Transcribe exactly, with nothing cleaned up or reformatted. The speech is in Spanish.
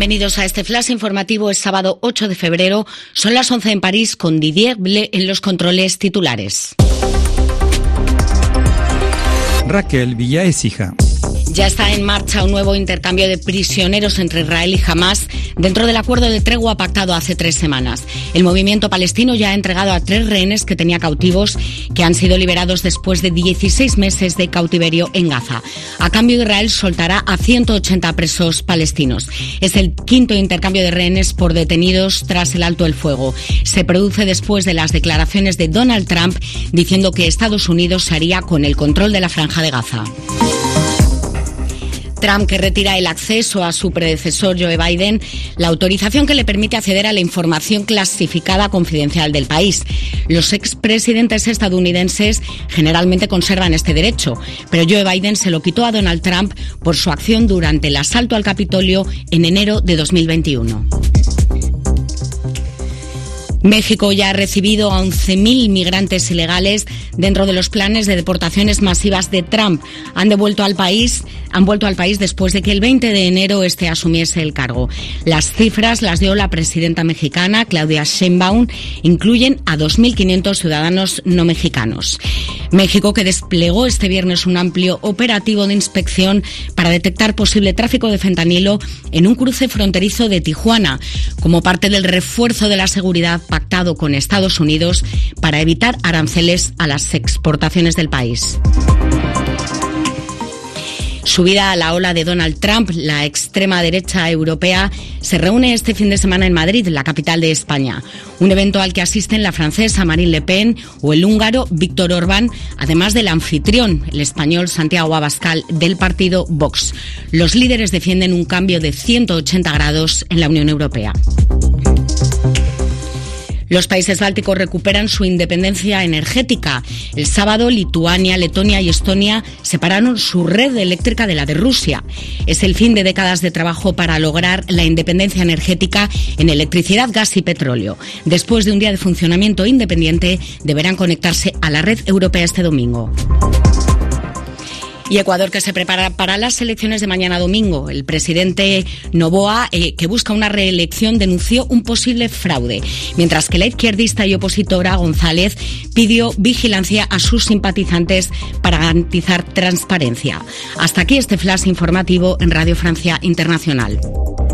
bienvenidos a este flash informativo. Es sábado ocho de febrero, son las once en París, con Didier Blé en los controles titulares. Raquel Villaécija. Ya está en marcha un nuevo intercambio de prisioneros entre Israel y Hamás dentro del acuerdo de tregua pactado hace tres semanas. El movimiento palestino ya ha entregado a tres rehenes que tenía cautivos, que han sido liberados después de dieciséis meses de cautiverio en Gaza. A cambio, Israel soltará a ciento ochenta presos palestinos. Es el quinto intercambio de rehenes por detenidos tras el alto el fuego. Se produce después de las declaraciones de Donald Trump diciendo que Estados Unidos se haría con el control de la franja de Gaza. Trump, que retira el acceso a su predecesor Joe Biden la autorización que le permite acceder a la información clasificada confidencial del país. Los expresidentes estadounidenses generalmente conservan este derecho, pero Joe Biden se lo quitó a Donald Trump por su acción durante el asalto al Capitolio en enero de dos mil veintiuno. México ya ha recibido a once mil migrantes ilegales dentro de los planes de deportaciones masivas de Trump. Han devuelto al país, han vuelto al país después de que el veinte de enero este asumiese el cargo. Las cifras las dio la presidenta mexicana, Claudia Sheinbaum, incluyen a dos mil quinientos ciudadanos no mexicanos. México, que desplegó este viernes un amplio operativo de inspección para detectar posible tráfico de fentanilo en un cruce fronterizo de Tijuana, como parte del refuerzo de la seguridad pactado con Estados Unidos para evitar aranceles a las exportaciones del país. Subida a la ola de Donald Trump, la extrema derecha europea se reúne este fin de semana en Madrid, la capital de España. Un evento al que asisten la francesa Marine Le Pen o el húngaro Víctor Orbán, además del anfitrión, el español Santiago Abascal, del partido Vox. Los líderes defienden un cambio de ciento ochenta grados en la Unión Europea. Los países bálticos recuperan su independencia energética. El sábado, Lituania, Letonia y Estonia separaron su red eléctrica de la de Rusia. Es el fin de décadas de trabajo para lograr la independencia energética en electricidad, gas y petróleo. Después de un día de funcionamiento independiente, deberán conectarse a la red europea este domingo. Y Ecuador, que se prepara para las elecciones de mañana domingo. El presidente Noboa, eh, que busca una reelección, denunció un posible fraude, mientras que la izquierdista y opositora González pidió vigilancia a sus simpatizantes para garantizar transparencia. Hasta aquí este flash informativo en Radio Francia Internacional.